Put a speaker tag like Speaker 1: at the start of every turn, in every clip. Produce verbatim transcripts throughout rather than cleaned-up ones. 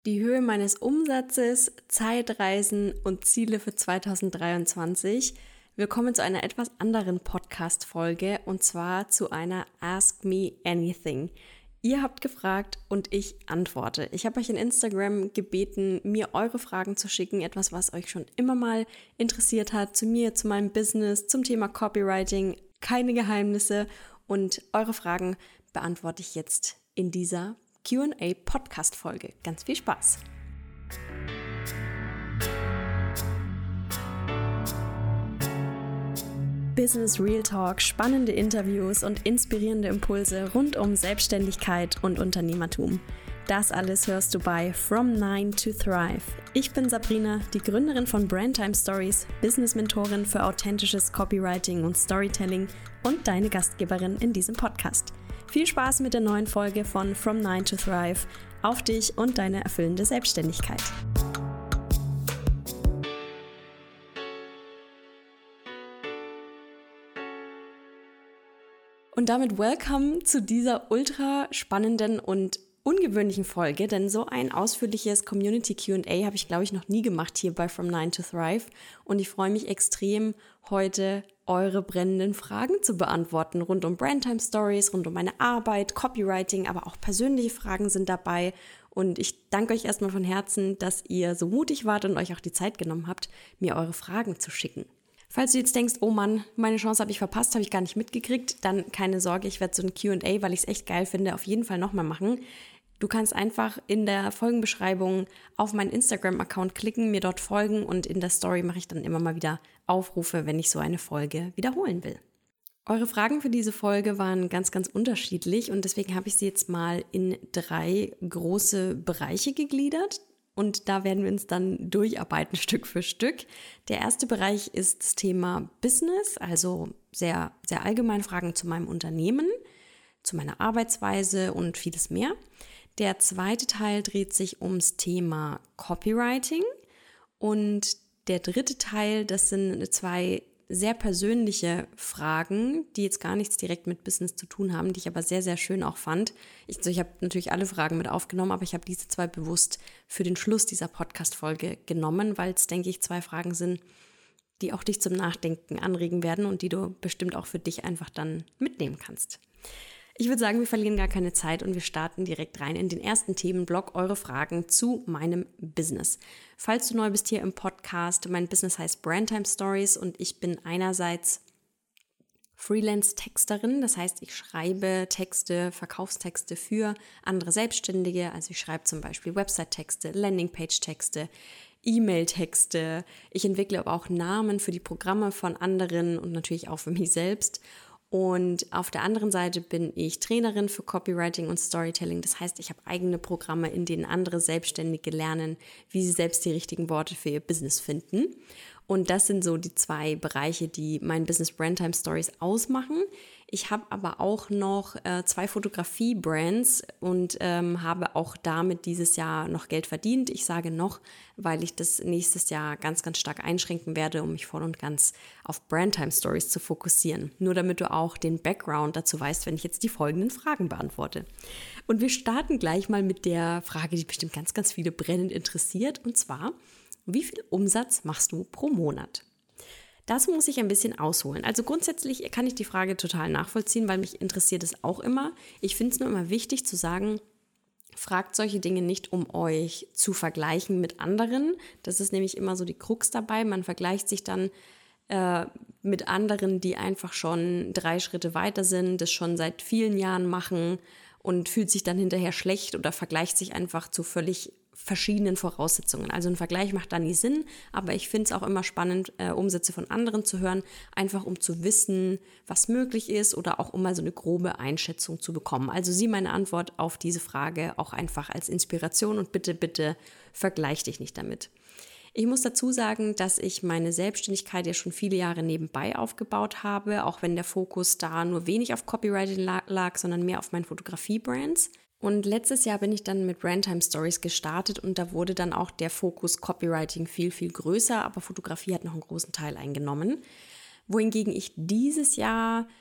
Speaker 1: Die Höhe meines Umsatzes, Zeitreisen und Ziele für zwanzig dreiundzwanzig. Willkommen zu einer etwas anderen Podcast-Folge und zwar zu einer Ask Me Anything. Ihr habt gefragt und ich antworte. Ich habe euch in Instagram gebeten, mir eure Fragen zu schicken, etwas, was euch schon immer mal interessiert hat, zu mir, zu meinem Business, zum Thema Copywriting, keine Geheimnisse, und eure Fragen beantworte ich jetzt in dieser Q and A Podcast-Folge. Ganz viel Spaß! Business Real Talk, spannende Interviews und inspirierende Impulse rund um Selbstständigkeit und Unternehmertum. Das alles hörst du bei From Nine to Thrive. Ich bin Sabrina, die Gründerin von Brandtime Stories, Business-Mentorin für authentisches Copywriting und Storytelling und deine Gastgeberin in diesem Podcast. Viel Spaß mit der neuen Folge von From Nine to Thrive auf dich und deine erfüllende Selbstständigkeit. Und damit welcome zu dieser ultra spannenden und ungewöhnlichen Folge, denn so ein ausführliches Community Q and A habe ich, glaube ich, noch nie gemacht hier bei From Nine to Thrive, und ich freue mich extrem, heute eure brennenden Fragen zu beantworten rund um Brandtime Stories, rund um meine Arbeit, Copywriting, aber auch persönliche Fragen sind dabei, und ich danke euch erstmal von Herzen, dass ihr so mutig wart und euch auch die Zeit genommen habt, mir eure Fragen zu schicken. Falls du jetzt denkst, oh Mann, meine Chance habe ich verpasst, habe ich gar nicht mitgekriegt, dann keine Sorge, ich werde so ein Q and A, weil ich es echt geil finde, auf jeden Fall nochmal machen. Du kannst einfach in der Folgenbeschreibung auf meinen Instagram-Account klicken, mir dort folgen, und in der Story mache ich dann immer mal wieder Aufrufe, wenn ich so eine Folge wiederholen will. Eure Fragen für diese Folge waren ganz, ganz unterschiedlich, und deswegen habe ich sie jetzt mal in drei große Bereiche gegliedert. Und da werden wir uns dann durcharbeiten, Stück für Stück. Der erste Bereich ist das Thema Business, also sehr, sehr allgemeine Fragen zu meinem Unternehmen, zu meiner Arbeitsweise und vieles mehr. Der zweite Teil dreht sich ums Thema Copywriting. Und der dritte Teil, das sind zwei sehr persönliche Fragen, die jetzt gar nichts direkt mit Business zu tun haben, die ich aber sehr, sehr schön auch fand. Ich, also ich habe natürlich alle Fragen mit aufgenommen, aber ich habe diese zwei bewusst für den Schluss dieser Podcast-Folge genommen, weil es, denke ich, zwei Fragen sind, die auch dich zum Nachdenken anregen werden und die du bestimmt auch für dich einfach dann mitnehmen kannst. Ich würde sagen, wir verlieren gar keine Zeit und wir starten direkt rein in den ersten Themenblock, eure Fragen zu meinem Business. Falls du neu bist hier im Podcast, mein Business heißt Brandtime Stories und ich bin einerseits Freelance-Texterin, das heißt, ich schreibe Texte, Verkaufstexte für andere Selbstständige, also ich schreibe zum Beispiel Website-Texte, Landingpage-Texte, E-Mail-Texte, ich entwickle aber auch Namen für die Programme von anderen und natürlich auch für mich selbst. Und auf der anderen Seite bin ich Trainerin für Copywriting und Storytelling. Das heißt, ich habe eigene Programme, in denen andere Selbstständige lernen, wie sie selbst die richtigen Worte für ihr Business finden. Und das sind so die zwei Bereiche, die mein Business Brandtime Stories ausmachen. Ich habe aber auch noch äh, zwei Fotografie-Brands und ähm, habe auch damit dieses Jahr noch Geld verdient. Ich sage noch, weil ich das nächstes Jahr ganz, ganz stark einschränken werde, um mich voll und ganz auf Brandtime Stories zu fokussieren. Nur damit du auch den Background dazu weißt, wenn ich jetzt die folgenden Fragen beantworte. Und wir starten gleich mal mit der Frage, die bestimmt ganz, ganz viele brennend interessiert, und zwar: Wie viel Umsatz machst du pro Monat? Dazu muss ich ein bisschen ausholen. Also grundsätzlich kann ich die Frage total nachvollziehen, weil mich interessiert es auch immer. Ich finde es nur immer wichtig zu sagen, fragt solche Dinge nicht, um euch zu vergleichen mit anderen. Das ist nämlich immer so die Krux dabei. Man vergleicht sich dann äh, mit anderen, die einfach schon drei Schritte weiter sind, das schon seit vielen Jahren machen und fühlt sich dann hinterher schlecht oder vergleicht sich einfach zu völlig verschiedenen Voraussetzungen. Also ein Vergleich macht da nie Sinn, aber ich finde es auch immer spannend, äh, Umsätze von anderen zu hören, einfach um zu wissen, was möglich ist oder auch um mal so eine grobe Einschätzung zu bekommen. Also sieh meine Antwort auf diese Frage auch einfach als Inspiration und bitte, bitte vergleich dich nicht damit. Ich muss dazu sagen, dass ich meine Selbstständigkeit ja schon viele Jahre nebenbei aufgebaut habe, auch wenn der Fokus da nur wenig auf Copywriting lag, sondern mehr auf meinen Fotografie-Brands. Und letztes Jahr bin ich dann mit Brandtime Stories gestartet und da wurde dann auch der Fokus Copywriting viel, viel größer, aber Fotografie hat noch einen großen Teil eingenommen. Wohingegen ich dieses Jahr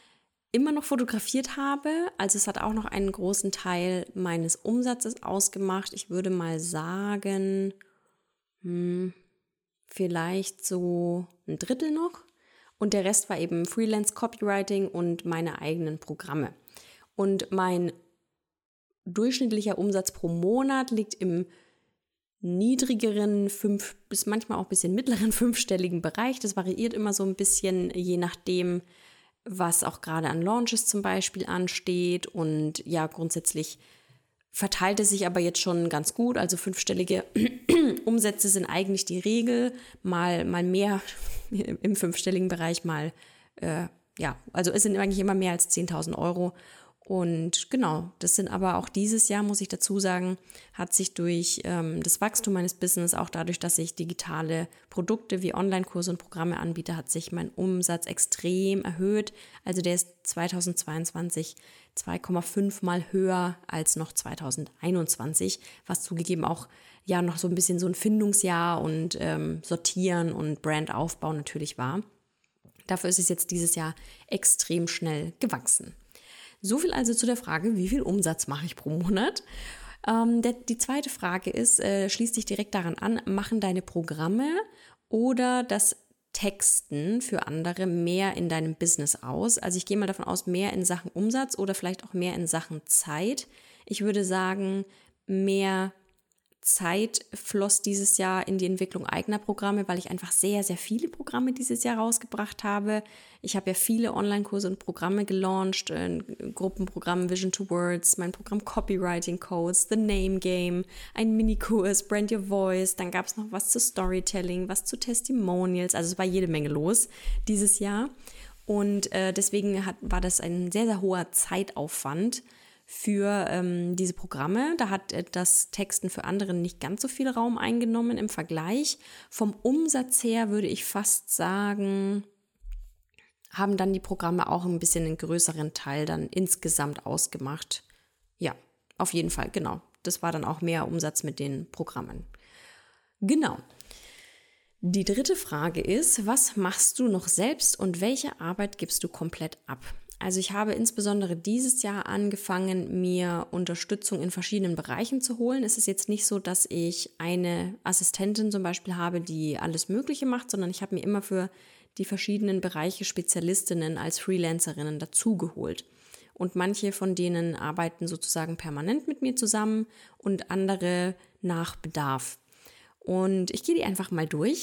Speaker 1: immer noch fotografiert habe. Also es hat auch noch einen großen Teil meines Umsatzes ausgemacht. Ich würde mal sagen, hm, vielleicht so ein Drittel noch. Und der Rest war eben Freelance Copywriting und meine eigenen Programme. Und mein durchschnittlicher Umsatz pro Monat liegt im niedrigeren fünf bis manchmal auch ein bisschen mittleren fünfstelligen Bereich. Das variiert immer so ein bisschen, je nachdem, was auch gerade an Launches zum Beispiel ansteht. Und ja, grundsätzlich verteilt es sich aber jetzt schon ganz gut. Also fünfstellige Umsätze sind eigentlich die Regel. Mal, mal mehr im fünfstelligen Bereich, mal, äh, ja, also es sind eigentlich immer mehr als zehntausend Euro. Und genau, das sind aber auch dieses Jahr, muss ich dazu sagen, hat sich durch ähm, das Wachstum meines Business, auch dadurch, dass ich digitale Produkte wie Online-Kurse und Programme anbiete, hat sich mein Umsatz extrem erhöht. Also der ist zweitausendzweiundzwanzig zwei Komma fünf Mal höher als noch zweitausendeinundzwanzig, was zugegeben auch ja noch so ein bisschen so ein Findungsjahr und ähm, Sortieren und Brandaufbau natürlich war. Dafür ist es jetzt dieses Jahr extrem schnell gewachsen. So viel also zu der Frage, wie viel Umsatz mache ich pro Monat? Ähm, der, die zweite Frage ist, äh, schließt sich direkt daran an, machen deine Programme oder das Texten für andere mehr in deinem Business aus? Also ich gehe mal davon aus, mehr in Sachen Umsatz oder vielleicht auch mehr in Sachen Zeit. Ich würde sagen, mehr Zeit floss dieses Jahr in die Entwicklung eigener Programme, weil ich einfach sehr, sehr viele Programme dieses Jahr rausgebracht habe. Ich habe ja viele Online-Kurse und Programme gelauncht, ein Gruppenprogramm Vision to Words, mein Programm Copywriting Codes, The Name Game, ein Minikurs, Brand Your Voice, dann gab es noch was zu Storytelling, was zu Testimonials, also es war jede Menge los dieses Jahr. Und äh, deswegen hat, war das ein sehr, sehr hoher Zeitaufwand für ähm, diese Programme. Da hat äh, das Texten für andere nicht ganz so viel Raum eingenommen im Vergleich. Vom Umsatz her würde ich fast sagen, haben dann die Programme auch ein bisschen einen größeren Teil dann insgesamt ausgemacht. Ja, auf jeden Fall, genau. Das war dann auch mehr Umsatz mit den Programmen. Genau. Die dritte Frage ist, was machst du noch selbst und welche Arbeit gibst du komplett ab? Also ich habe insbesondere dieses Jahr angefangen, mir Unterstützung in verschiedenen Bereichen zu holen. Es ist jetzt nicht so, dass ich eine Assistentin zum Beispiel habe, die alles Mögliche macht, sondern ich habe mir immer für die verschiedenen Bereiche Spezialistinnen als Freelancerinnen dazugeholt. Und manche von denen arbeiten sozusagen permanent mit mir zusammen und andere nach Bedarf. Und ich gehe die einfach mal durch.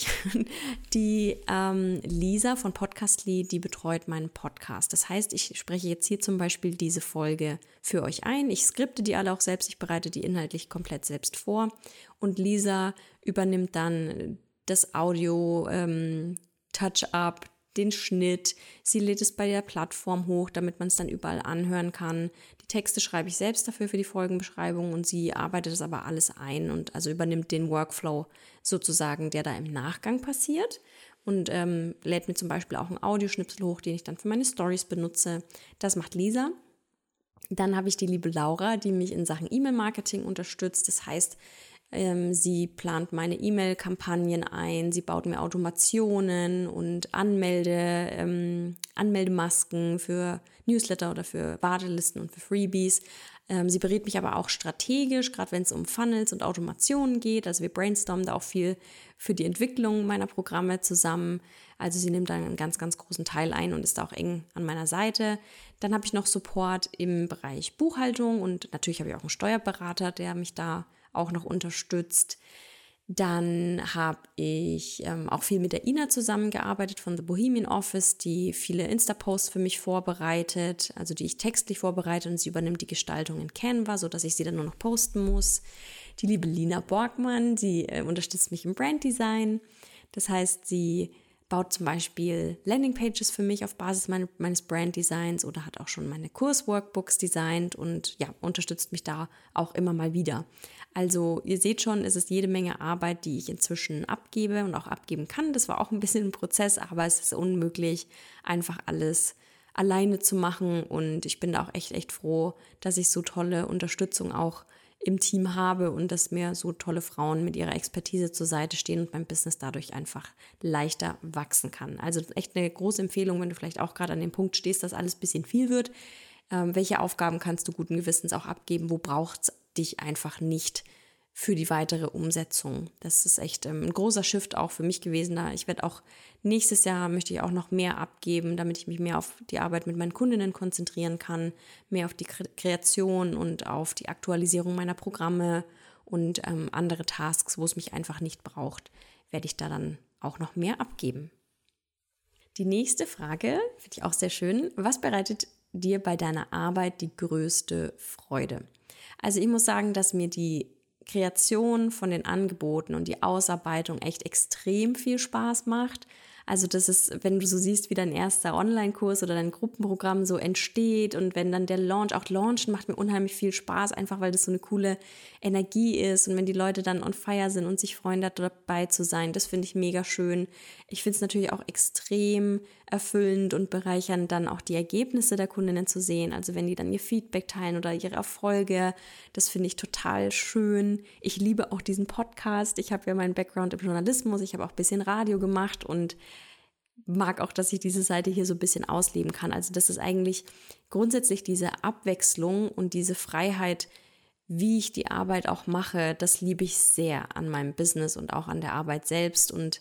Speaker 1: Die ähm, Lisa von Podcastly, die betreut meinen Podcast. Das heißt, ich spreche jetzt hier zum Beispiel diese Folge für euch ein. Ich skripte die alle auch selbst, ich bereite die inhaltlich komplett selbst vor. Und Lisa übernimmt dann das Audio, ähm, Touch-up, den Schnitt. Sie lädt es bei der Plattform hoch, damit man es dann überall anhören kann. Die Texte schreibe ich selbst dafür für die Folgenbeschreibung und sie arbeitet das aber alles ein und also übernimmt den Workflow sozusagen, der da im Nachgang passiert und ähm, lädt mir zum Beispiel auch einen Audioschnipsel hoch, den ich dann für meine Stories benutze. Das macht Lisa. Dann habe ich die liebe Laura, die mich in Sachen E-Mail-Marketing unterstützt. Das heißt, Ähm, sie plant meine E-Mail-Kampagnen ein, sie baut mir Automationen und Anmelde, ähm, Anmeldemasken für Newsletter oder für Wartelisten und für Freebies. Ähm, sie berät mich aber auch strategisch, gerade wenn es um Funnels und Automationen geht. Also wir brainstormen da auch viel für die Entwicklung meiner Programme zusammen. Also sie nimmt da einen ganz, ganz großen Teil ein und ist da auch eng an meiner Seite. Dann habe ich noch Support im Bereich Buchhaltung und natürlich habe ich auch einen Steuerberater, der mich da auch noch unterstützt. Dann habe ich ähm, auch viel mit der Ina zusammengearbeitet von The Bohemian Office, die viele Insta-Posts für mich vorbereitet, also die ich textlich vorbereite und sie übernimmt die Gestaltung in Canva, sodass ich sie dann nur noch posten muss. Die liebe Lina Borgmann, die äh, unterstützt mich im Branddesign. Das heißt, sie baut zum Beispiel Landingpages für mich auf Basis meine, meines Branddesigns oder hat auch schon meine Kursworkbooks designt und ja, unterstützt mich da auch immer mal wieder. Also ihr seht schon, es ist jede Menge Arbeit, die ich inzwischen abgebe und auch abgeben kann. Das war auch ein bisschen ein Prozess, aber es ist unmöglich, einfach alles alleine zu machen und ich bin da auch echt, echt froh, dass ich so tolle Unterstützung auch im Team habe und dass mir so tolle Frauen mit ihrer Expertise zur Seite stehen und mein Business dadurch einfach leichter wachsen kann. Also echt eine große Empfehlung, wenn du vielleicht auch gerade an dem Punkt stehst, dass alles ein bisschen viel wird. Ähm, welche Aufgaben kannst du guten Gewissens auch abgeben? Wo braucht es dich einfach nicht für die weitere Umsetzung? Das ist echt ähm, ein großer Shift auch für mich gewesen. Da ich werde auch nächstes Jahr möchte ich auch noch mehr abgeben, damit ich mich mehr auf die Arbeit mit meinen Kundinnen konzentrieren kann, mehr auf die Kreation und auf die Aktualisierung meiner Programme und ähm, andere Tasks, wo es mich einfach nicht braucht, werde ich da dann auch noch mehr abgeben. Die nächste Frage finde ich auch sehr schön. Was bereitet dir bei deiner Arbeit die größte Freude? Also ich muss sagen, dass mir die Kreation von den Angeboten und die Ausarbeitung echt extrem viel Spaß macht. Also das ist, wenn du so siehst, wie dein erster Online-Kurs oder dein Gruppenprogramm so entsteht und wenn dann der Launch, auch Launchen macht mir unheimlich viel Spaß, einfach weil das so eine coole Energie ist und wenn die Leute dann on fire sind und sich freuen, da dabei zu sein, das finde ich mega schön. Ich finde es natürlich auch extrem erfüllend und bereichernd, dann auch die Ergebnisse der Kundinnen zu sehen, also wenn die dann ihr Feedback teilen oder ihre Erfolge, das finde ich total schön. Ich liebe auch diesen Podcast, ich habe ja meinen Background im Journalismus, ich habe auch ein bisschen Radio gemacht und mag auch, dass ich diese Seite hier so ein bisschen ausleben kann. Also das ist eigentlich grundsätzlich diese Abwechslung und diese Freiheit, wie ich die Arbeit auch mache, das liebe ich sehr an meinem Business und auch an der Arbeit selbst. Und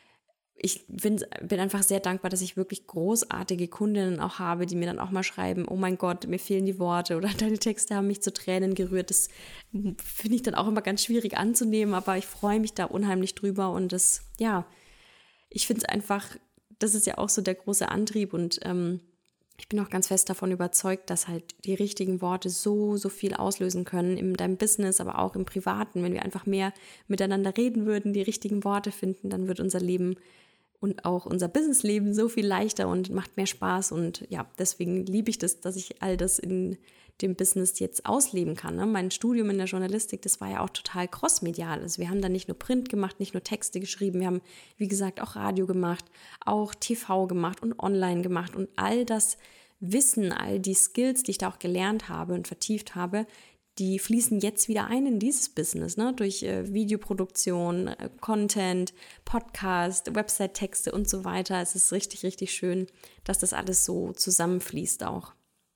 Speaker 1: ich bin, bin einfach sehr dankbar, dass ich wirklich großartige Kundinnen auch habe, die mir dann auch mal schreiben, oh mein Gott, mir fehlen die Worte oder deine Texte haben mich zu Tränen gerührt. Das finde ich dann auch immer ganz schwierig anzunehmen, aber ich freue mich da unheimlich drüber und das, ja, ich finde es einfach, das ist ja auch so der große Antrieb und ähm, ich bin auch ganz fest davon überzeugt, dass halt die richtigen Worte so, so viel auslösen können in deinem Business, aber auch im Privaten. Wenn wir einfach mehr miteinander reden würden, die richtigen Worte finden, dann wird unser Leben und auch unser Businessleben so viel leichter und macht mehr Spaß. Und ja, deswegen liebe ich das, dass ich all das in dem Business jetzt ausleben kann. Ne? Mein Studium in der Journalistik, das war ja auch total crossmedial. Also wir haben da nicht nur Print gemacht, nicht nur Texte geschrieben, wir haben, wie gesagt, auch Radio gemacht, auch T V gemacht und online gemacht. Und all das Wissen, all die Skills, die ich da auch gelernt habe und vertieft habe, die fließen jetzt wieder ein in dieses Business, ne? Durch äh, Videoproduktion, äh, Content, Podcast, Website-Texte und so weiter. Es ist richtig, richtig schön, dass das alles so zusammenfließt auch.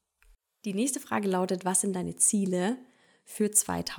Speaker 1: Die nächste Frage lautet, was sind deine Ziele für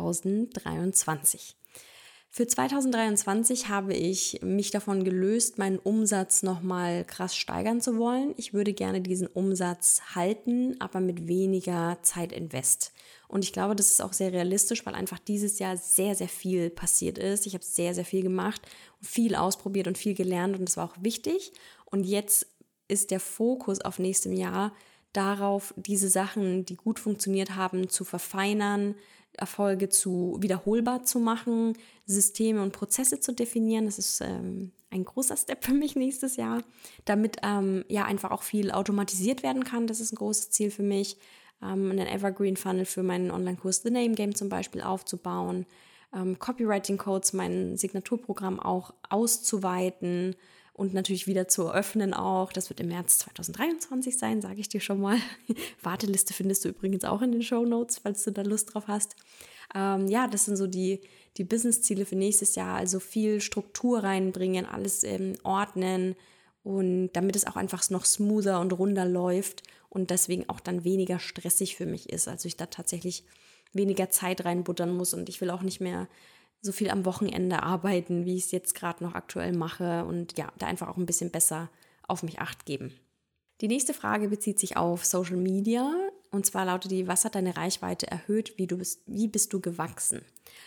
Speaker 1: zweitausenddreiundzwanzig? Für zweitausenddreiundzwanzig habe ich mich davon gelöst, meinen Umsatz nochmal krass steigern zu wollen. Ich würde gerne diesen Umsatz halten, aber mit weniger Zeitinvest. Und ich glaube, das ist auch sehr realistisch, weil einfach dieses Jahr sehr, sehr viel passiert ist. Ich habe sehr, sehr viel gemacht, viel ausprobiert und viel gelernt und das war auch wichtig. Und jetzt ist der Fokus auf nächstem Jahr darauf, diese Sachen, die gut funktioniert haben, zu verfeinern, Erfolge zu wiederholbar zu machen, Systeme und Prozesse zu definieren. Das ist ähm, ein großer Step für mich nächstes Jahr, damit ähm, ja einfach auch viel automatisiert werden kann. Das ist ein großes Ziel für mich, ähm, einen Evergreen Funnel für meinen Online-Kurs The Name Game zum Beispiel aufzubauen, ähm, Copywriting-Codes, mein Signaturprogramm auch auszuweiten und natürlich wieder zu eröffnen auch. Das wird im März zweitausenddreiundzwanzig sein, sage ich dir schon mal. Warteliste findest du übrigens auch in den Shownotes, falls du da Lust drauf hast. Ähm, ja, das sind so die, die Business-Ziele für nächstes Jahr. Also viel Struktur reinbringen, alles ähm, ordnen und damit es auch einfach noch smoother und runder läuft und deswegen auch dann weniger stressig für mich ist. Also ich da tatsächlich weniger Zeit reinbuttern muss und ich will auch nicht mehr so viel am Wochenende arbeiten, wie ich es jetzt gerade noch aktuell mache und ja, da einfach auch ein bisschen besser auf mich Acht geben. Die nächste Frage bezieht sich auf Social Media und zwar lautet die, was hat deine Reichweite erhöht, wie, du bist, wie bist du gewachsen?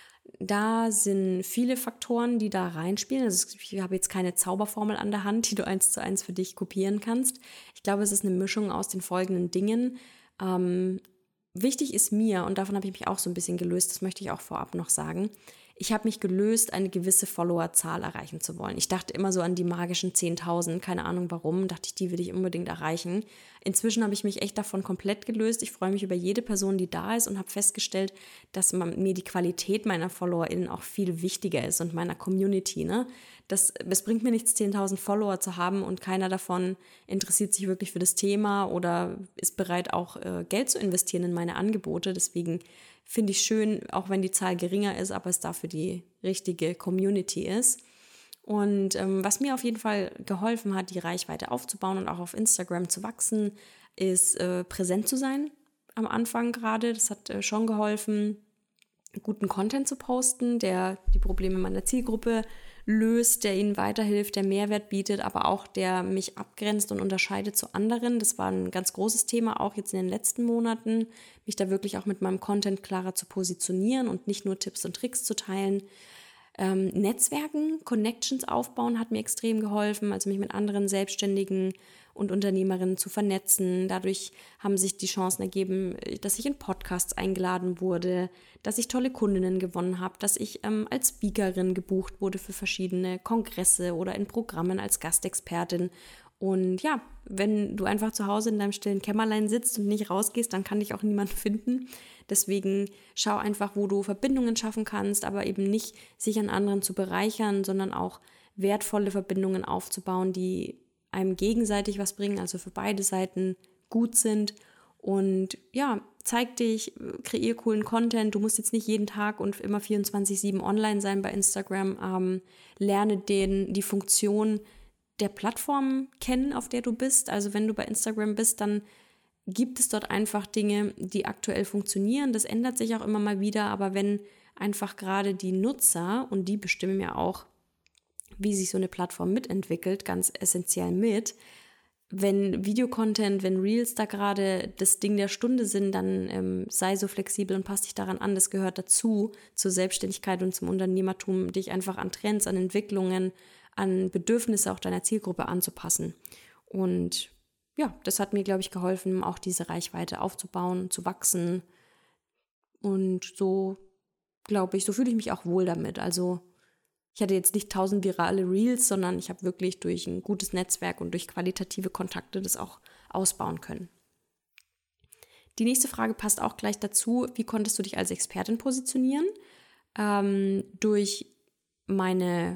Speaker 1: Da sind viele Faktoren, die da reinspielen. Also ich habe jetzt keine Zauberformel an der Hand, die du eins zu eins für dich kopieren kannst. Ich glaube, es ist eine Mischung aus den folgenden Dingen. Ähm, wichtig ist mir, und davon habe ich mich auch so ein bisschen gelöst, das möchte ich auch vorab noch sagen, ich habe mich gelöst, eine gewisse Followerzahl erreichen zu wollen. Ich dachte immer so an die magischen zehntausend, keine Ahnung warum, dachte ich, die will ich unbedingt erreichen. Inzwischen habe ich mich echt davon komplett gelöst. Ich freue mich über jede Person, die da ist und habe festgestellt, dass man, mir die Qualität meiner FollowerInnen auch viel wichtiger ist und meiner Community. Ne? Das, es bringt mir nichts, zehntausend Follower zu haben und keiner davon interessiert sich wirklich für das Thema oder ist bereit, auch äh, Geld zu investieren in meine Angebote. Deswegen finde ich schön, auch wenn die Zahl geringer ist, aber es dafür die richtige Community ist. Und ähm, was mir auf jeden Fall geholfen hat, die Reichweite aufzubauen und auch auf Instagram zu wachsen, ist äh, präsent zu sein am Anfang gerade. Das hat äh, schon geholfen, guten Content zu posten, der die Probleme meiner Zielgruppe löst, der ihnen weiterhilft, der Mehrwert bietet, aber auch der mich abgrenzt und unterscheidet zu anderen. Das war ein ganz großes Thema, auch jetzt in den letzten Monaten, mich da wirklich auch mit meinem Content klarer zu positionieren und nicht nur Tipps und Tricks zu teilen. Ähm, Netzwerken, Connections aufbauen hat mir extrem geholfen, also mich mit anderen Selbstständigen und Unternehmerinnen zu vernetzen. Dadurch haben sich die Chancen ergeben, dass ich in Podcasts eingeladen wurde, dass ich tolle Kundinnen gewonnen habe, dass ich ähm, als Speakerin gebucht wurde für verschiedene Kongresse oder in Programmen als Gastexpertin. Und ja, wenn du einfach zu Hause in deinem stillen Kämmerlein sitzt und nicht rausgehst, dann kann dich auch niemand finden. Deswegen schau einfach, wo du Verbindungen schaffen kannst, aber eben nicht sich an anderen zu bereichern, sondern auch wertvolle Verbindungen aufzubauen, die einem gegenseitig was bringen, also für beide Seiten gut sind. Und ja, zeig dich, kreier coolen Content. Du musst jetzt nicht jeden Tag und immer vierundzwanzig sieben online sein bei Instagram. Ähm, lerne den, die Funktion der Plattform kennen, auf der du bist. Also wenn du bei Instagram bist, dann gibt es dort einfach Dinge, die aktuell funktionieren. Das ändert sich auch immer mal wieder, aber wenn einfach gerade die Nutzer, und die bestimmen ja auch, wie sich so eine Plattform mitentwickelt, ganz essentiell mit, wenn Videocontent, wenn Reels da gerade das Ding der Stunde sind, dann ähm, sei so flexibel und passt dich daran an. Das gehört dazu, zur Selbstständigkeit und zum Unternehmertum, dich einfach an Trends, an Entwicklungen, an Bedürfnisse auch deiner Zielgruppe anzupassen. Und ja, das hat mir, glaube ich, geholfen, auch diese Reichweite aufzubauen, zu wachsen. Und so, glaube ich, so fühle ich mich auch wohl damit. Also ich hatte jetzt nicht tausend virale Reels, sondern ich habe wirklich durch ein gutes Netzwerk und durch qualitative Kontakte das auch ausbauen können. Die nächste Frage passt auch gleich dazu. Wie konntest du dich als Expertin positionieren? Ähm, durch meine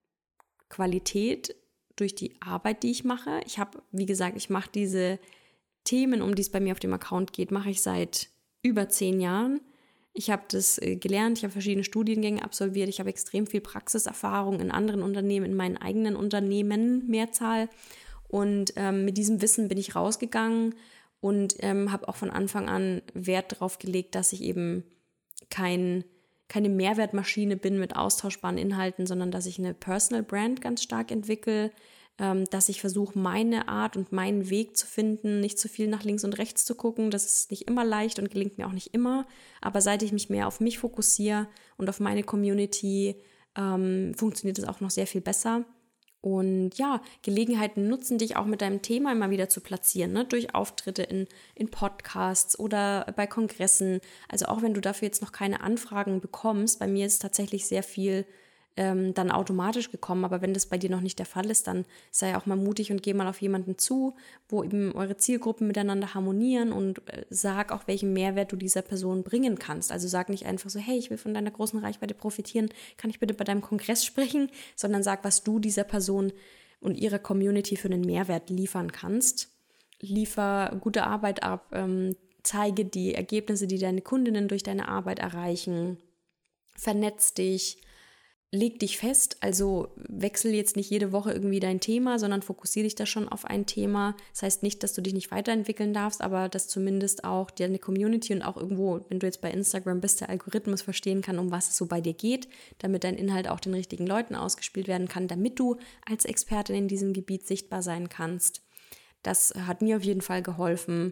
Speaker 1: Qualität, durch die Arbeit, die ich mache. Ich habe, wie gesagt, ich mache diese Themen, um die es bei mir auf dem Account geht, mache ich seit über zehn Jahren. Ich habe das gelernt, ich habe verschiedene Studiengänge absolviert, ich habe extrem viel Praxiserfahrung in anderen Unternehmen, in meinen eigenen Unternehmen, Mehrzahl. Und ähm, mit diesem Wissen bin ich rausgegangen und ähm, habe auch von Anfang an Wert darauf gelegt, dass ich eben kein, keine Mehrwertmaschine bin mit austauschbaren Inhalten, sondern dass ich eine Personal Brand ganz stark entwickle, ähm, dass ich versuche, meine Art und meinen Weg zu finden, nicht zu viel nach links und rechts zu gucken. Das ist nicht immer leicht und gelingt mir auch nicht immer. Aber seit ich mich mehr auf mich fokussiere und auf meine Community, ähm, funktioniert es auch noch sehr viel besser. Und ja, Gelegenheiten nutzen, dich auch mit deinem Thema immer wieder zu platzieren, ne? Durch Auftritte in, in Podcasts oder bei Kongressen. Also auch wenn du dafür jetzt noch keine Anfragen bekommst, bei mir ist tatsächlich sehr viel ähm, dann automatisch gekommen, aber wenn das bei dir noch nicht der Fall ist, dann sei auch mal mutig und geh mal auf jemanden zu, wo eben eure Zielgruppen miteinander harmonieren und äh, sag auch, welchen Mehrwert du dieser Person bringen kannst. Also sag nicht einfach so, hey, ich will von deiner großen Reichweite profitieren, kann ich bitte bei deinem Kongress sprechen, sondern sag, was du dieser Person und ihrer Community für einen Mehrwert liefern kannst. Liefer gute Arbeit ab, ähm, zeige die Ergebnisse, die deine Kundinnen durch deine Arbeit erreichen, vernetz dich, leg dich fest, also wechsel jetzt nicht jede Woche irgendwie dein Thema, sondern fokussiere dich da schon auf ein Thema. Das heißt nicht, dass du dich nicht weiterentwickeln darfst, aber dass zumindest auch deine Community und auch irgendwo, wenn du jetzt bei Instagram bist, der Algorithmus verstehen kann, um was es so bei dir geht, damit dein Inhalt auch den richtigen Leuten ausgespielt werden kann, damit du als Expertin in diesem Gebiet sichtbar sein kannst. Das hat mir auf jeden Fall geholfen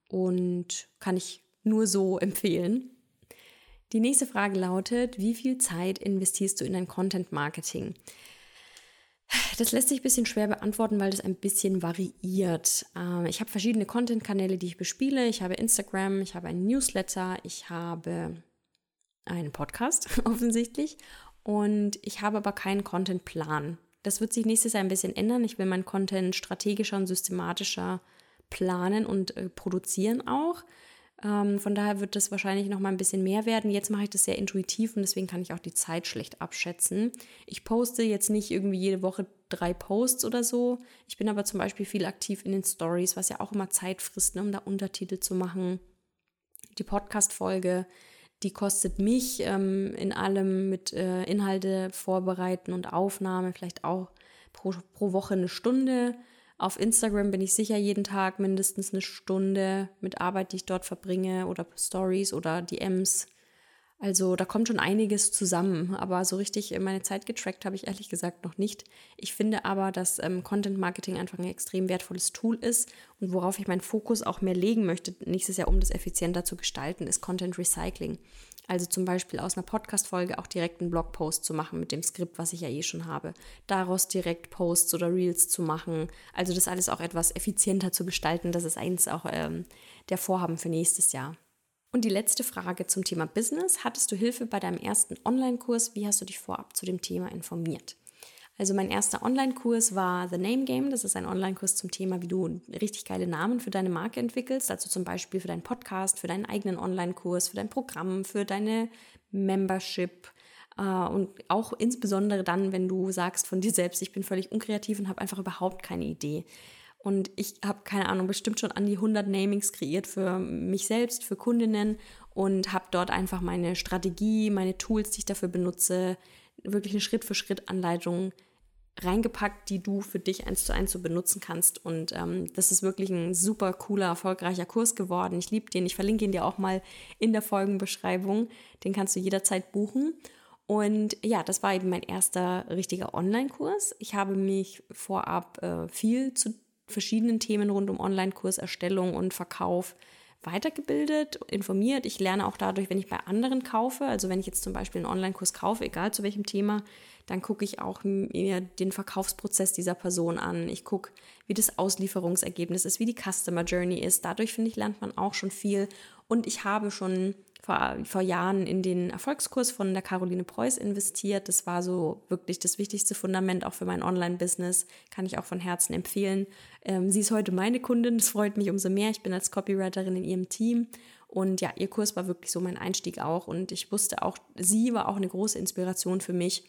Speaker 1: und kann ich nur so empfehlen. Die nächste Frage lautet, wie viel Zeit investierst du in dein Content-Marketing? Das lässt sich ein bisschen schwer beantworten, weil das ein bisschen variiert. Ich habe verschiedene Content-Kanäle, die ich bespiele. Ich habe Instagram, ich habe einen Newsletter, ich habe einen Podcast offensichtlich und ich habe aber keinen Content-Plan. Das wird sich nächstes Jahr ein bisschen ändern. Ich will meinen Content strategischer und systematischer planen und äh, produzieren auch. Ähm, von daher wird das wahrscheinlich noch mal ein bisschen mehr werden. Jetzt mache ich das sehr intuitiv und deswegen kann ich auch die Zeit schlecht abschätzen. Ich poste jetzt nicht irgendwie jede Woche drei Posts oder so. Ich bin aber zum Beispiel viel aktiv in den Stories, was ja auch immer Zeit frisst, ne, um da Untertitel zu machen. Die Podcast-Folge Die kostet mich ähm, in allem mit äh, Inhalte vorbereiten und Aufnahme vielleicht auch pro, pro Woche eine Stunde. Auf Instagram bin ich sicher jeden Tag mindestens eine Stunde mit Arbeit, die ich dort verbringe oder Stories oder D Ms. Also da kommt schon einiges zusammen, aber so richtig meine Zeit getrackt habe ich ehrlich gesagt noch nicht. Ich finde aber, dass ähm, Content Marketing einfach ein extrem wertvolles Tool ist und worauf ich meinen Fokus auch mehr legen möchte, nächstes Jahr, um das effizienter zu gestalten, ist Content Recycling. Also zum Beispiel aus einer Podcast-Folge auch direkt einen Blogpost zu machen mit dem Skript, was ich ja eh schon habe. Daraus direkt Posts oder Reels zu machen. Also das alles auch etwas effizienter zu gestalten. Das ist eins auch ähm, der Vorhaben für nächstes Jahr. Und die letzte Frage zum Thema Business. Hattest du Hilfe bei deinem ersten Online-Kurs? Wie hast du dich vorab zu dem Thema informiert? Also mein erster Online-Kurs war The Name Game. Das ist ein Online-Kurs zum Thema, wie du richtig geile Namen für deine Marke entwickelst. Also zum Beispiel für deinen Podcast, für deinen eigenen Online-Kurs, für dein Programm, für deine Membership. Und auch insbesondere dann, wenn du sagst von dir selbst, ich bin völlig unkreativ und habe einfach überhaupt keine Idee. Und ich habe, keine Ahnung, bestimmt schon an die hundert Namings kreiert für mich selbst, für Kundinnen und habe dort einfach meine Strategie, meine Tools, die ich dafür benutze, wirklich eine Schritt-für-Schritt-Anleitung reingepackt, die du für dich eins zu eins so benutzen kannst. Und ähm, das ist wirklich ein super cooler, erfolgreicher Kurs geworden. Ich liebe den. Ich verlinke ihn dir auch mal in der Folgenbeschreibung. Den kannst du jederzeit buchen. Und ja, das war eben mein erster richtiger Online-Kurs. Ich habe mich vorab äh, viel zu verschiedenen Themen rund um Online-Kurserstellung und Verkauf weitergebildet, informiert. Ich lerne auch dadurch, wenn ich bei anderen kaufe, also wenn ich jetzt zum Beispiel einen Online-Kurs kaufe, egal zu welchem Thema, dann gucke ich auch mir den Verkaufsprozess dieser Person an. Ich gucke, wie das Auslieferungsergebnis ist, wie die Customer Journey ist. Dadurch, finde ich, lernt man auch schon viel. Und ich habe schon vor, vor Jahren in den Erfolgskurs von der Caroline Preuß investiert. Das war so wirklich das wichtigste Fundament auch für mein Online-Business. Kann ich auch von Herzen empfehlen. Ähm, sie ist heute meine Kundin. Das freut mich umso mehr. Ich bin als Copywriterin in ihrem Team. Und ja, ihr Kurs war wirklich so mein Einstieg auch. Und ich wusste auch, sie war auch eine große Inspiration für mich,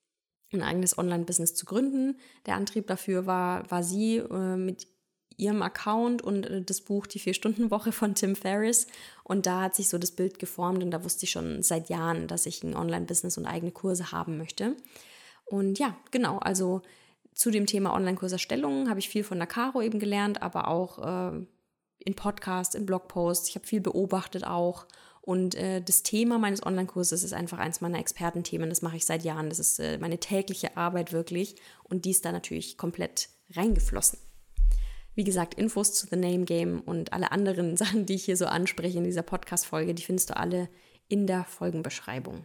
Speaker 1: ein eigenes Online-Business zu gründen. Der Antrieb dafür war, war sie äh, mit ihrem Account und äh, das Buch Die Vier-Stunden-Woche von Tim Ferriss. Und da hat sich so das Bild geformt und da wusste ich schon seit Jahren, dass ich ein Online-Business und eigene Kurse haben möchte. Und ja, genau, also zu dem Thema Online-Kurserstellung habe ich viel von der Caro eben gelernt, aber auch äh, in Podcasts, in Blogposts. Ich habe viel beobachtet auch. Und äh, das Thema meines Online-Kurses ist einfach eins meiner Expertenthemen. Das mache ich seit Jahren. Das ist äh, meine tägliche Arbeit wirklich. Und die ist da natürlich komplett reingeflossen. Wie gesagt, Infos zu The Name Game und alle anderen Sachen, die ich hier so anspreche in dieser Podcast-Folge, die findest du alle in der Folgenbeschreibung.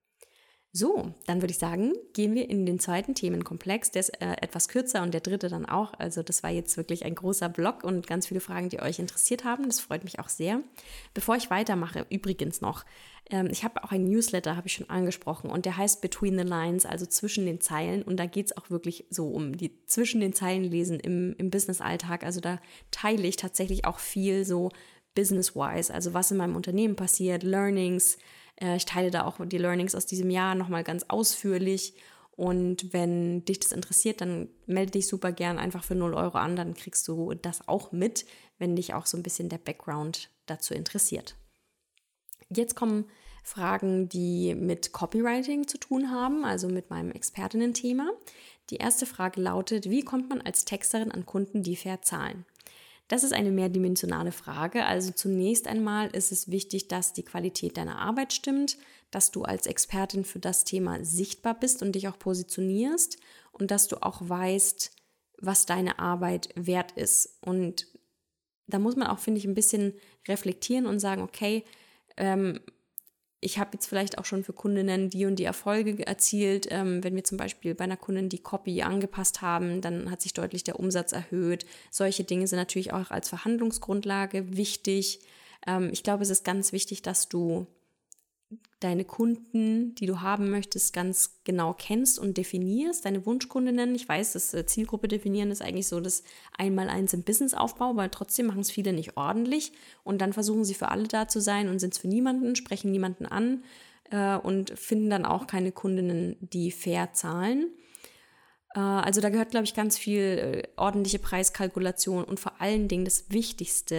Speaker 1: So, dann würde ich sagen, gehen wir in den zweiten Themenkomplex. Der ist äh, etwas kürzer und der dritte dann auch. Also das war jetzt wirklich ein großer Block und ganz viele Fragen, die euch interessiert haben. Das freut mich auch sehr. Bevor ich weitermache, übrigens noch, ähm, ich habe auch einen Newsletter, habe ich schon angesprochen, und der heißt Between the Lines, also zwischen den Zeilen. Und da geht es auch wirklich so um die zwischen den Zeilen lesen im, im Business-Alltag. Also da teile ich tatsächlich auch viel so business-wise, also was in meinem Unternehmen passiert, Learnings. Ich teile da auch die Learnings aus diesem Jahr nochmal ganz ausführlich. Und wenn dich das interessiert, dann melde dich super gern einfach für null Euro an. Dann kriegst du das auch mit, wenn dich auch so ein bisschen der Background dazu interessiert. Jetzt kommen Fragen, die mit Copywriting zu tun haben, also mit meinem Expertinnen-Thema. Die erste Frage lautet: Wie kommt man als Texterin an Kunden, die fair zahlen? Das ist eine mehrdimensionale Frage. Also zunächst einmal ist es wichtig, dass die Qualität deiner Arbeit stimmt, dass du als Expertin für das Thema sichtbar bist und dich auch positionierst und dass du auch weißt, was deine Arbeit wert ist. Und da muss man auch, finde ich, ein bisschen reflektieren und sagen, okay, ähm, ich habe jetzt vielleicht auch schon für Kundinnen die und die Erfolge erzielt. Ähm, wenn wir zum Beispiel bei einer Kundin die Copy angepasst haben, dann hat sich deutlich der Umsatz erhöht. Solche Dinge sind natürlich auch als Verhandlungsgrundlage wichtig. Ähm, ich glaube, es ist ganz wichtig, dass du deine Kunden, die du haben möchtest, ganz genau kennst und definierst, deine Wunschkundinnen. Ich weiß, das Zielgruppe definieren ist eigentlich so das Einmaleins im Businessaufbau, aber trotzdem machen es viele nicht ordentlich und dann versuchen sie für alle da zu sein und sind es für niemanden, sprechen niemanden an äh, und finden dann auch keine Kundinnen, die fair zahlen. Äh, also da gehört, glaube ich, ganz viel äh, ordentliche Preiskalkulation und vor allen Dingen das Wichtigste,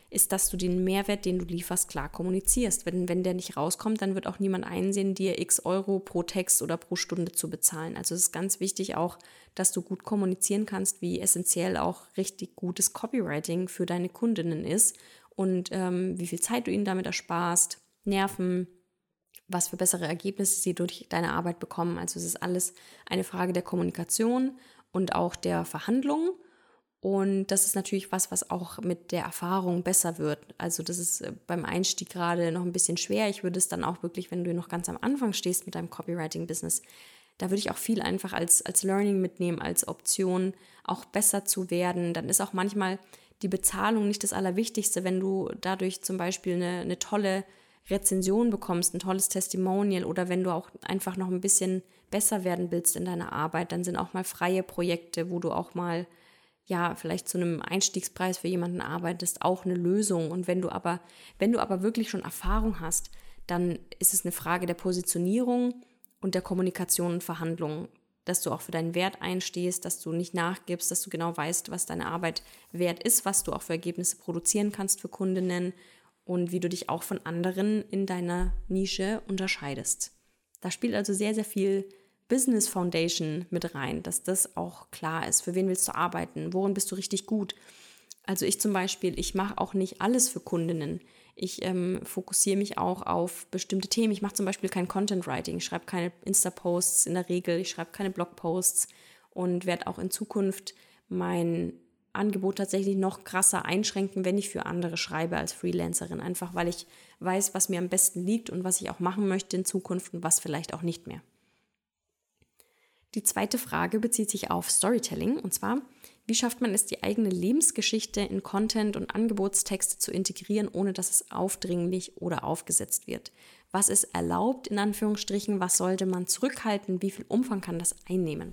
Speaker 1: ist, dass du den Mehrwert, den du lieferst, klar kommunizierst. Wenn, wenn der nicht rauskommt, dann wird auch niemand einsehen, dir x Euro pro Text oder pro Stunde zu bezahlen. Also es ist ganz wichtig auch, dass du gut kommunizieren kannst, wie essentiell auch richtig gutes Copywriting für deine Kundinnen ist und ähm, wie viel Zeit du ihnen damit ersparst, Nerven, was für bessere Ergebnisse sie durch deine Arbeit bekommen. Also es ist alles eine Frage der Kommunikation und auch der Verhandlung. Und das ist natürlich was, was auch mit der Erfahrung besser wird. Also das ist beim Einstieg gerade noch ein bisschen schwer. Ich würde es dann auch wirklich, wenn du noch ganz am Anfang stehst mit deinem Copywriting-Business, da würde ich auch viel einfach als, als Learning mitnehmen, als Option, auch besser zu werden. Dann ist auch manchmal die Bezahlung nicht das Allerwichtigste, wenn du dadurch zum Beispiel eine, eine tolle Rezension bekommst, ein tolles Testimonial oder wenn du auch einfach noch ein bisschen besser werden willst in deiner Arbeit, dann sind auch mal freie Projekte, wo du auch mal ja, vielleicht zu einem Einstiegspreis für jemanden arbeitest, auch eine Lösung. Und wenn du aber, wenn du aber wirklich schon Erfahrung hast, dann ist es eine Frage der Positionierung und der Kommunikation und Verhandlung, dass du auch für deinen Wert einstehst, dass du nicht nachgibst, dass du genau weißt, was deine Arbeit wert ist, was du auch für Ergebnisse produzieren kannst für Kundinnen und wie du dich auch von anderen in deiner Nische unterscheidest. Da spielt also sehr, sehr viel Business Foundation mit rein, dass das auch klar ist. Für wen willst du arbeiten? Worin bist du richtig gut? Also ich zum Beispiel, ich mache auch nicht alles für Kundinnen. Ich ähm, fokussiere mich auch auf bestimmte Themen. Ich mache zum Beispiel kein Content Writing. Ich schreibe keine Insta-Posts in der Regel. Ich schreibe keine Blog-Posts und werde auch in Zukunft mein Angebot tatsächlich noch krasser einschränken, wenn ich für andere schreibe als Freelancerin. Einfach weil ich weiß, was mir am besten liegt und was ich auch machen möchte in Zukunft und was vielleicht auch nicht mehr. Die zweite Frage bezieht sich auf Storytelling und zwar, wie schafft man es, die eigene Lebensgeschichte in Content und Angebotstexte zu integrieren, ohne dass es aufdringlich oder aufgesetzt wird? Was ist erlaubt in Anführungsstrichen? Was sollte man zurückhalten? Wie viel Umfang kann das einnehmen?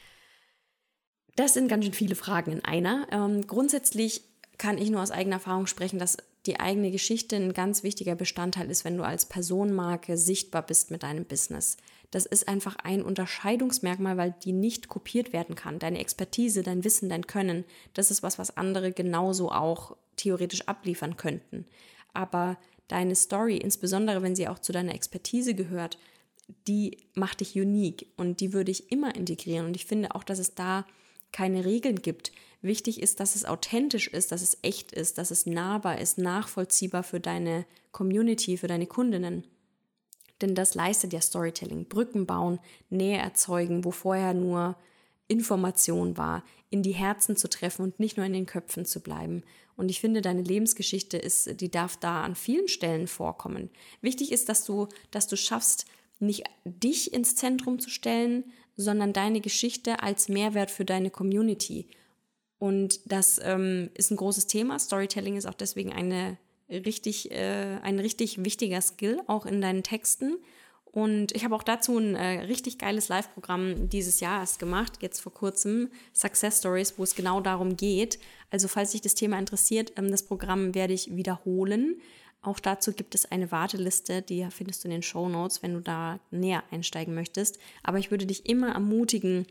Speaker 1: Das sind ganz schön viele Fragen in einer. Ähm, grundsätzlich kann ich nur aus eigener Erfahrung sprechen, dass die eigene Geschichte ein ganz wichtiger Bestandteil ist, wenn du als Personenmarke sichtbar bist mit deinem Business. Das ist einfach ein Unterscheidungsmerkmal, weil die nicht kopiert werden kann. Deine Expertise, dein Wissen, dein Können, das ist was, was andere genauso auch theoretisch abliefern könnten. Aber deine Story, insbesondere wenn sie auch zu deiner Expertise gehört, die macht dich unique und die würde ich immer integrieren. Und ich finde auch, dass es da keine Regeln gibt. Wichtig ist, dass es authentisch ist, dass es echt ist, dass es nahbar ist, nachvollziehbar für deine Community, für deine Kundinnen. Denn das leistet ja Storytelling. Brücken bauen, Nähe erzeugen, wo vorher nur Information war, in die Herzen zu treffen und nicht nur in den Köpfen zu bleiben. Und ich finde, deine Lebensgeschichte ist, die darf da an vielen Stellen vorkommen. Wichtig ist, dass du, dass du schaffst, nicht dich ins Zentrum zu stellen, sondern deine Geschichte als Mehrwert für deine Community. Und das ähm, ist ein großes Thema. Storytelling ist auch deswegen eine richtig, äh, ein richtig wichtiger Skill, auch in deinen Texten. Und ich habe auch dazu ein äh, richtig geiles Live-Programm dieses Jahr erst gemacht, jetzt vor kurzem, Success Stories, wo es genau darum geht. Also falls dich das Thema interessiert, ähm, das Programm werde ich wiederholen. Auch dazu gibt es eine Warteliste, die findest du in den Shownotes, wenn du da näher einsteigen möchtest. Aber ich würde dich immer ermutigen,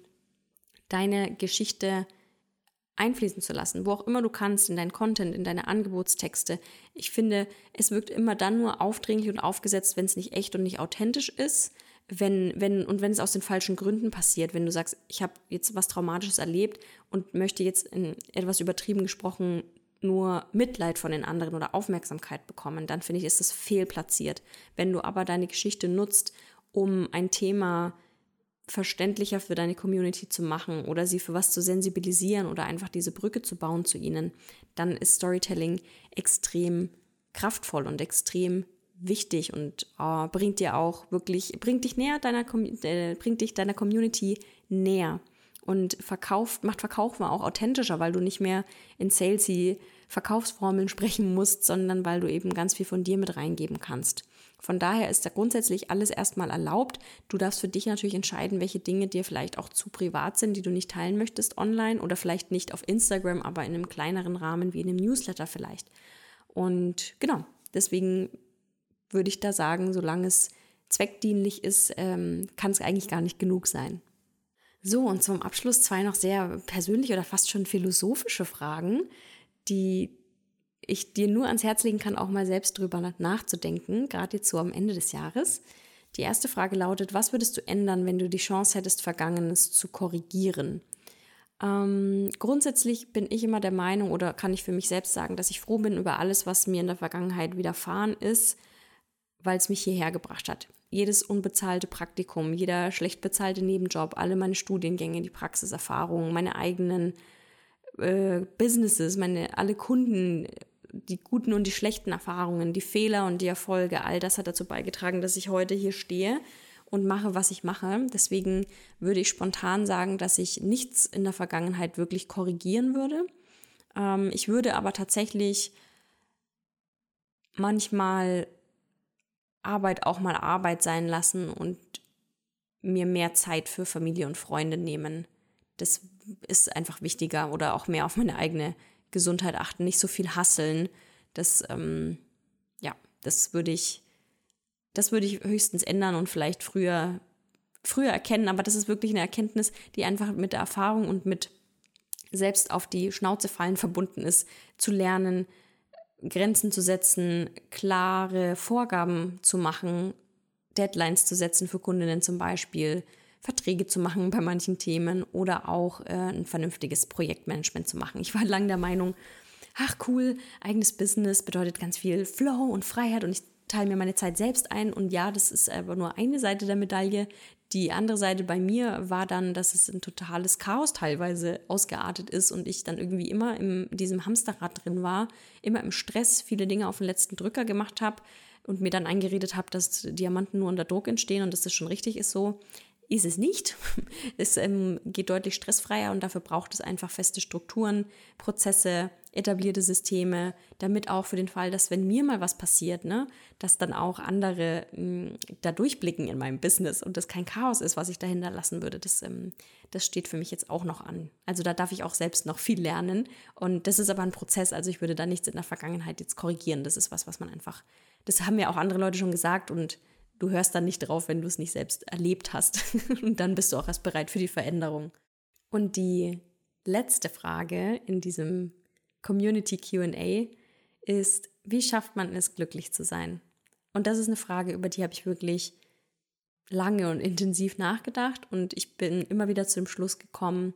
Speaker 1: deine Geschichte einfließen zu lassen, wo auch immer du kannst, in deinen Content, in deine Angebotstexte. Ich finde, es wirkt immer dann nur aufdringlich und aufgesetzt, wenn es nicht echt und nicht authentisch ist, wenn, wenn, und wenn es aus den falschen Gründen passiert, wenn du sagst, ich habe jetzt was Traumatisches erlebt und möchte jetzt in etwas übertrieben gesprochen nur Mitleid von den anderen oder Aufmerksamkeit bekommen, dann finde ich, ist das fehlplatziert. Wenn du aber deine Geschichte nutzt, um ein Thema verständlicher für deine Community zu machen oder sie für was zu sensibilisieren oder einfach diese Brücke zu bauen zu ihnen, dann ist Storytelling extrem kraftvoll und extrem wichtig und oh, bringt dir auch wirklich, bringt dich näher deiner, äh, bringt dich deiner Community näher. Und verkauft, macht Verkaufen auch authentischer, weil du nicht mehr in salesy Verkaufsformeln sprechen musst, sondern weil du eben ganz viel von dir mit reingeben kannst. Von daher ist da grundsätzlich alles erstmal erlaubt. Du darfst für dich natürlich entscheiden, welche Dinge dir vielleicht auch zu privat sind, die du nicht teilen möchtest online oder vielleicht nicht auf Instagram, aber in einem kleineren Rahmen wie in einem Newsletter vielleicht. Und genau, deswegen würde ich da sagen, solange es zweckdienlich ist, ähm, kann es eigentlich gar nicht genug sein. So, und zum Abschluss zwei noch sehr persönliche oder fast schon philosophische Fragen, die ich dir nur ans Herz legen kann, auch mal selbst drüber nachzudenken, gerade jetzt so am Ende des Jahres. Die erste Frage lautet, was würdest du ändern, wenn du die Chance hättest, Vergangenes zu korrigieren? Ähm, grundsätzlich bin ich immer der Meinung oder kann ich für mich selbst sagen, dass ich froh bin über alles, was mir in der Vergangenheit widerfahren ist, weil es mich hierher gebracht hat. Jedes unbezahlte Praktikum, jeder schlecht bezahlte Nebenjob, alle meine Studiengänge, die Praxiserfahrungen, meine eigenen äh, Businesses, meine alle Kunden, die guten und die schlechten Erfahrungen, die Fehler und die Erfolge, all das hat dazu beigetragen, dass ich heute hier stehe und mache, was ich mache. Deswegen würde ich spontan sagen, dass ich nichts in der Vergangenheit wirklich korrigieren würde. Ähm, ich würde aber tatsächlich manchmal Arbeit auch mal Arbeit sein lassen und mir mehr Zeit für Familie und Freunde nehmen. Das ist einfach wichtiger oder auch mehr auf meine eigene Gesundheit achten, nicht so viel hasseln. Das, ähm, ja, das würde ich, das würde ich höchstens ändern und vielleicht früher, früher erkennen. Aber das ist wirklich eine Erkenntnis, die einfach mit der Erfahrung und mit selbst auf die Schnauze fallen verbunden ist, zu lernen, Grenzen zu setzen, klare Vorgaben zu machen, Deadlines zu setzen für Kundinnen zum Beispiel, Verträge zu machen bei manchen Themen oder auch äh, ein vernünftiges Projektmanagement zu machen. Ich war lange der Meinung, ach cool, eigenes Business bedeutet ganz viel Flow und Freiheit und ich teile mir meine Zeit selbst ein und ja, das ist aber nur eine Seite der Medaille. Die andere Seite bei mir war dann, dass es ein totales Chaos teilweise ausgeartet ist und ich dann irgendwie immer in diesem Hamsterrad drin war, immer im Stress viele Dinge auf den letzten Drücker gemacht habe und mir dann eingeredet habe, dass Diamanten nur unter Druck entstehen und dass das schon richtig ist so. Ist es nicht. Es ähm, geht deutlich stressfreier und dafür braucht es einfach feste Strukturen, Prozesse, etablierte Systeme, damit auch für den Fall, dass wenn mir mal was passiert, ne, dass dann auch andere mh, da durchblicken in meinem Business und das kein Chaos ist, was ich dahinter lassen würde. Das, ähm, das steht für mich jetzt auch noch an. Also da darf ich auch selbst noch viel lernen und das ist aber ein Prozess, also ich würde da nichts in der Vergangenheit jetzt korrigieren. Das ist was, was man einfach, das haben mir auch andere Leute schon gesagt und du hörst dann nicht drauf, wenn du es nicht selbst erlebt hast. Und dann bist du auch erst bereit für die Veränderung. Und die letzte Frage in diesem Community Q and A ist, wie schafft man es, glücklich zu sein? Und das ist eine Frage, über die habe ich wirklich lange und intensiv nachgedacht. Und ich bin immer wieder zu dem Schluss gekommen,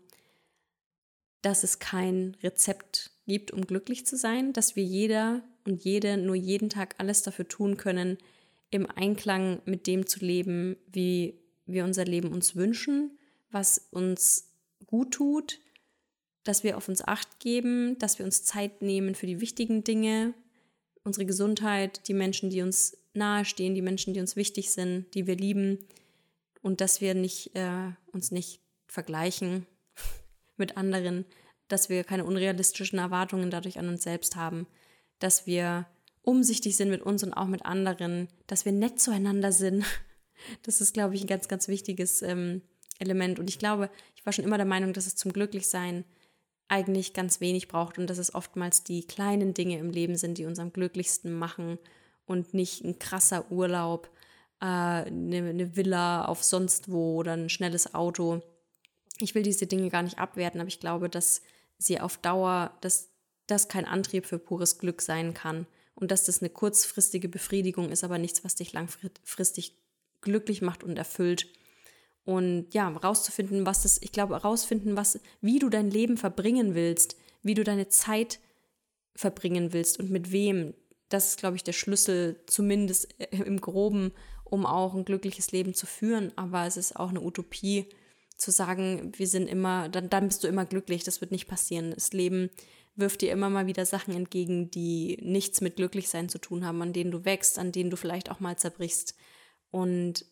Speaker 1: dass es kein Rezept gibt, um glücklich zu sein, dass wir jeder und jede nur jeden Tag alles dafür tun können, im Einklang mit dem zu leben, wie wir unser Leben uns wünschen, was uns gut tut, dass wir auf uns Acht geben, dass wir uns Zeit nehmen für die wichtigen Dinge, unsere Gesundheit, die Menschen, die uns nahestehen, die Menschen, die uns wichtig sind, die wir lieben und dass wir nicht, äh, uns nicht vergleichen mit anderen, dass wir keine unrealistischen Erwartungen dadurch an uns selbst haben, dass wir umsichtig sind mit uns und auch mit anderen, dass wir nett zueinander sind. Das ist, glaube ich, ein ganz, ganz wichtiges ähm, Element. Und ich glaube, ich war schon immer der Meinung, dass es zum Glücklichsein eigentlich ganz wenig braucht und dass es oftmals die kleinen Dinge im Leben sind, die uns am glücklichsten machen und nicht ein krasser Urlaub, äh, eine, eine Villa auf sonst wo oder ein schnelles Auto. Ich will diese Dinge gar nicht abwerten, aber ich glaube, dass sie auf Dauer, dass das kein Antrieb für pures Glück sein kann. Und dass das eine kurzfristige Befriedigung ist, aber nichts, was dich langfristig glücklich macht und erfüllt. Und ja, rauszufinden, was das, ich glaube, rausfinden, was, wie du dein Leben verbringen willst, wie du deine Zeit verbringen willst und mit wem, das ist, glaube ich, der Schlüssel, zumindest im Groben, um auch ein glückliches Leben zu führen. Aber es ist auch eine Utopie, zu sagen, wir sind immer, dann, dann bist du immer glücklich, das wird nicht passieren. Das Leben wirft dir immer mal wieder Sachen entgegen, die nichts mit Glücklichsein zu tun haben, an denen du wächst, an denen du vielleicht auch mal zerbrichst. Und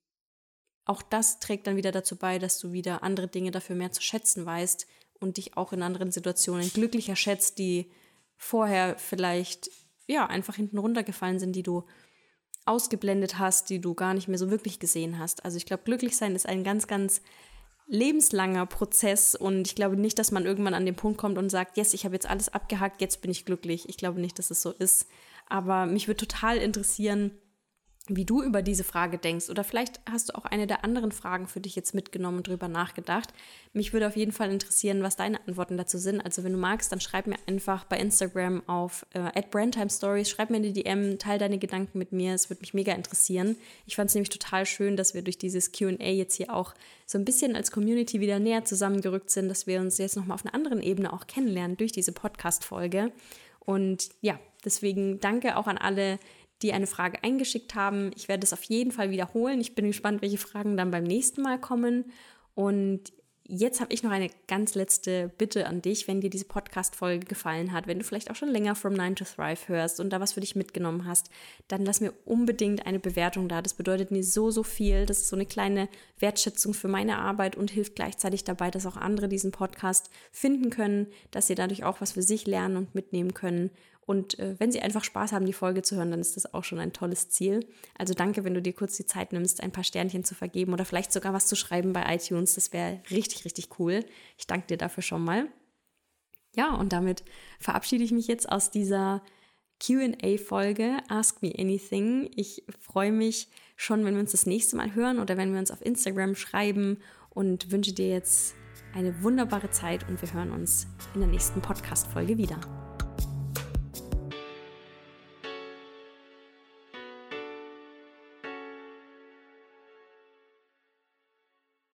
Speaker 1: auch das trägt dann wieder dazu bei, dass du wieder andere Dinge dafür mehr zu schätzen weißt und dich auch in anderen Situationen glücklicher schätzt, die vorher vielleicht ja einfach hinten runtergefallen sind, die du ausgeblendet hast, die du gar nicht mehr so wirklich gesehen hast. Also ich glaube, Glücklichsein ist ein ganz, ganz lebenslanger Prozess und ich glaube nicht, dass man irgendwann an den Punkt kommt und sagt, yes, ich habe jetzt alles abgehakt, jetzt bin ich glücklich. Ich glaube nicht, dass es so ist. Aber mich würde total interessieren, wie du über diese Frage denkst. Oder vielleicht hast du auch eine der anderen Fragen für dich jetzt mitgenommen und drüber nachgedacht. Mich würde auf jeden Fall interessieren, was deine Antworten dazu sind. Also wenn du magst, dann schreib mir einfach bei Instagram auf äh, at brandtimestories, schreib mir eine D M, teil deine Gedanken mit mir. Es würde mich mega interessieren. Ich fand es nämlich total schön, dass wir durch dieses Q and A jetzt hier auch so ein bisschen als Community wieder näher zusammengerückt sind, dass wir uns jetzt nochmal auf einer anderen Ebene auch kennenlernen durch diese Podcast-Folge. Und ja, deswegen danke auch an alle, die eine Frage eingeschickt haben. Ich werde es auf jeden Fall wiederholen. Ich bin gespannt, welche Fragen dann beim nächsten Mal kommen. Und jetzt habe ich noch eine ganz letzte Bitte an dich, wenn dir diese Podcast-Folge gefallen hat, wenn du vielleicht auch schon länger From nine to Thrive hörst und da was für dich mitgenommen hast, dann lass mir unbedingt eine Bewertung da. Das bedeutet mir so, so viel. Das ist so eine kleine Wertschätzung für meine Arbeit und hilft gleichzeitig dabei, dass auch andere diesen Podcast finden können, dass sie dadurch auch was für sich lernen und mitnehmen können. Und äh, wenn sie einfach Spaß haben, die Folge zu hören, dann ist das auch schon ein tolles Ziel. Also danke, wenn du dir kurz die Zeit nimmst, ein paar Sternchen zu vergeben oder vielleicht sogar was zu schreiben bei iTunes. Das wäre richtig, richtig cool. Ich danke dir dafür schon mal. Ja, und damit verabschiede ich mich jetzt aus dieser Q and A-Folge Ask Me Anything. Ich freue mich schon, wenn wir uns das nächste Mal hören oder wenn wir uns auf Instagram schreiben und wünsche dir jetzt eine wunderbare Zeit und wir hören uns in der nächsten Podcast-Folge wieder.